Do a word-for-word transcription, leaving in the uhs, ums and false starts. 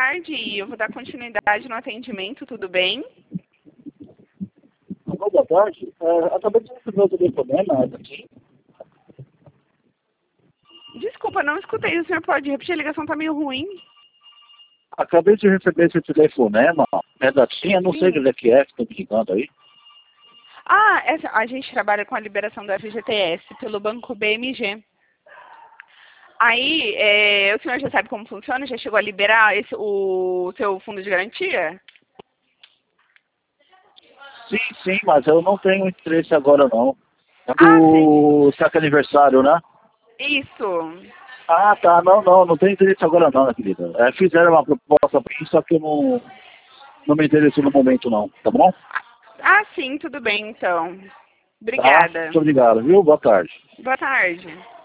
tarde. Eu vou dar continuidade no atendimento, tudo bem? Alô, boa tarde. É, acabei de receber o telefonema aqui. Desculpa, não escutei. O senhor pode repetir? A ligação tá meio ruim. Acabei de receber esse telefonema. É da Tinha, não sei Sim. onde é que é que estão me ligando aí. Ah, essa, a gente trabalha com a liberação do F G T S pelo Banco B M G. Aí, é, o senhor já sabe como funciona? Já chegou a liberar esse, o seu fundo de garantia? Sim, sim, mas eu não tenho interesse agora não. É Ah, sim. do saque aniversário, né? Isso. Ah, tá. Não, não, não tenho interesse agora não, minha querida. É, fizeram uma proposta pra mim, só que eu não, não me interesso no momento não, tá bom? Ah, sim, tudo bem, então. Tá? Obrigada. Muito obrigado, viu? Boa tarde. Boa tarde.